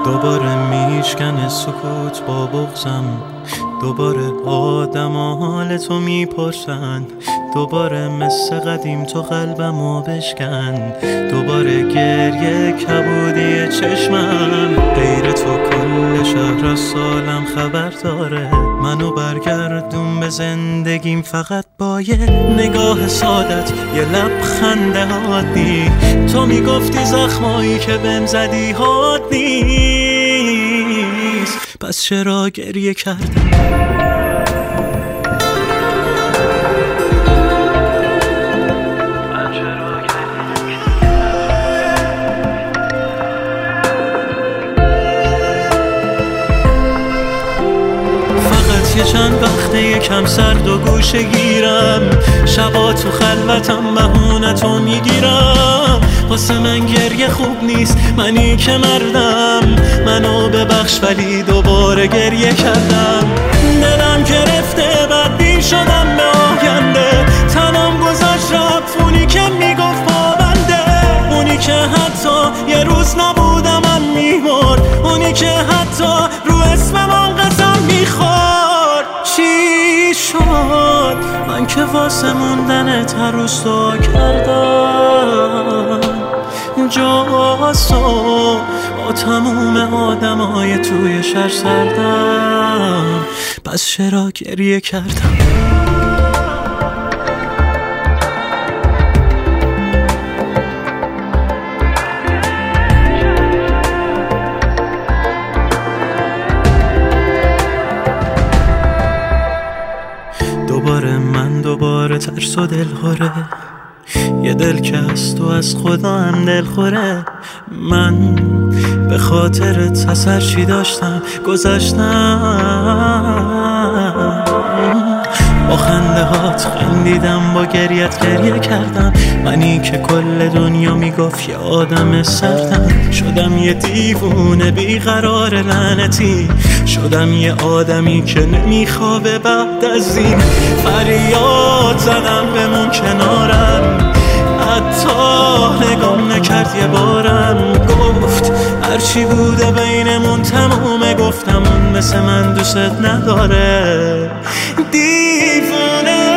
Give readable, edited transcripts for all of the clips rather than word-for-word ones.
دوباره میشکنه سکوت با بغضم، دوباره آدم حال تو میپرسن، دوباره مثل قدیم تو قلبمو بشکن، دوباره گریه کبودی چشمم، غیر تو کل شهر از سالم خبر داره، منو برگردون به زندگیم فقط با یه نگاه سادت، یه لبخند عادی. تو میگفتی زخمایی که بهم زدی حاد نیست، پس چرا گریه کردم؟ یه چند وقته یکم سرد و گوشه گیرم، شبا تو خلوتم بهونتو میگیرم، واسه من گریه خوب نیست، منی که مردم، منو ببخش ولی دوباره گریه کردم. دلم گرفته بدبین شدم به آینده، تنم گذاشت رفت اونی که میگفت پابنده، اونی که حتی یه روز نبودم من میمرد، اونی که حتی رو اسمم قسم میخورد. چی شد من که واسه موندنت هر روز دعا کردم، جاسو با تموم آدمای توی شهر سردم، پس چرا گریه کردم؟ دوباره ترس و دلخوره، یه دل که از تو از خدا هم دلخوره، من به خاطرت از هر چی داشتم گذاشتم، با خنده هات خندیدم، با گریت گریه کردم، منی که کل دنیا میگفت یه آدم سردم، شدم یه دیوونه بیقرار لعنتی، شدم یه آدمی که نمیخوابه بعد از این، فریاد زدم بمون کنارم، حتی نگام نکرد یه بارم، گفت هرچی بوده بینمون تمومه، گفتم اون مثل من دوست نداره، دیوونه.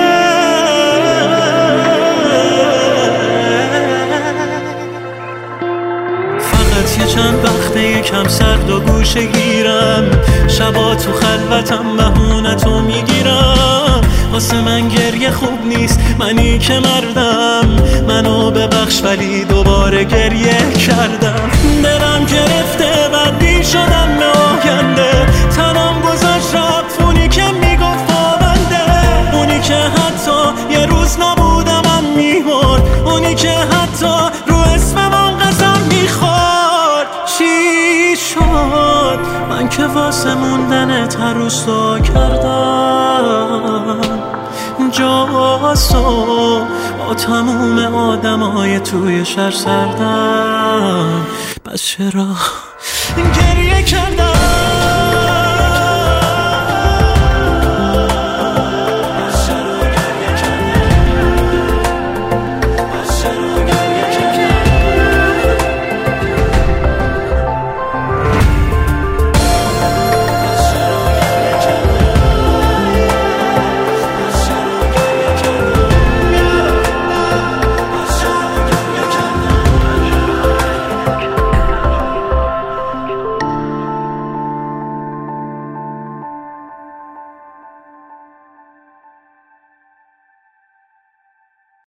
فقط یه چند وقته یکم سرد و گوشه گیرم، شبا تو خلوتم بهونتو میگیرم، واسه من گریه خوب نیست، منی که مردم، منو ببخش ولی دوباره گریه کردم. دلم گرفته بدبین شدم به آینده، تنم گذاشت رفت اونی که میگفت پابنده، اونی که حتی یه روز نبودم من میمرد، اونی که حتی رو اسمم قسم میخورد. چی شد من که واسه موندنت هر روز دعا کردم، جاسو با تموم آدمای توی شهر سردم، پس چرا گریه کردم؟